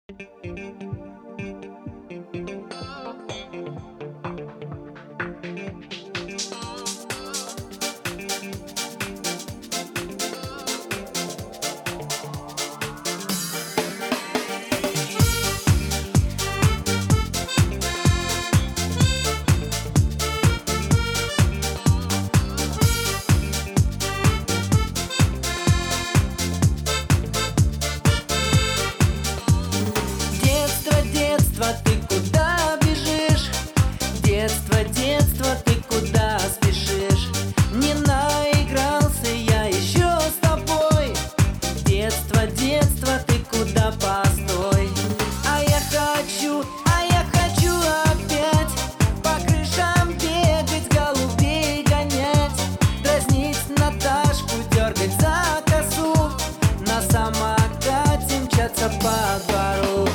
Ты куда бежишь? Детство, детство, ты куда спешишь? Не наигрался я еще с тобой. Детство, детство, ты куда, постой. А я хочу опять по крышам бегать, голубей гонять, дразнить Наташку, дергать за косу, на самокате мчаться по двору.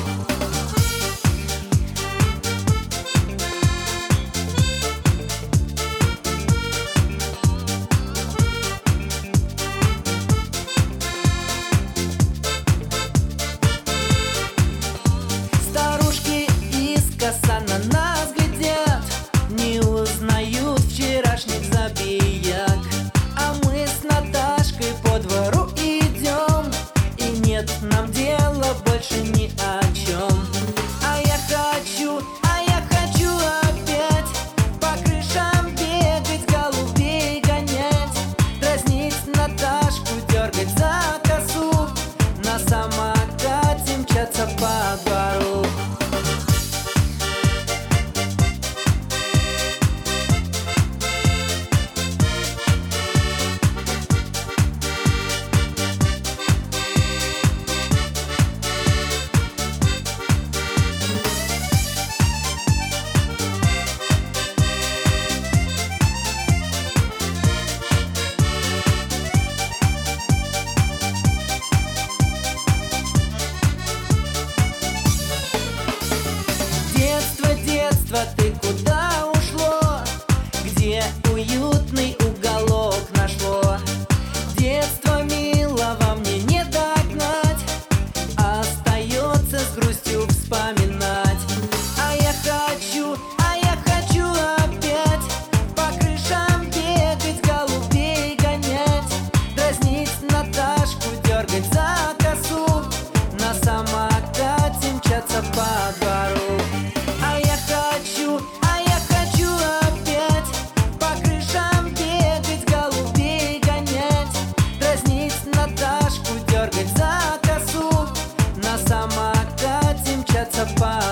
На нас глядят, не узнают вчерашних забияк. А мы с Наташкой по двору идем, и нет нам дела больше ни о чем. А я хочу опять по крышам бегать, голубей гонять, дразнить Наташку, дергать за косу, на самокате мчаться по двору. Ты куда ушло? Где уютный уголок нашло? Детство милого мне не догнать, остается с грустью вспоминать. А я хочу опять по крышам бегать, голубей гонять, дразнить Наташку, дергать за косу, на самокате мчаться по двору. А я хочу опять по крышам бегать, голубей гонять, дразнить Наташку, дергать за косу, на самокате мчаться по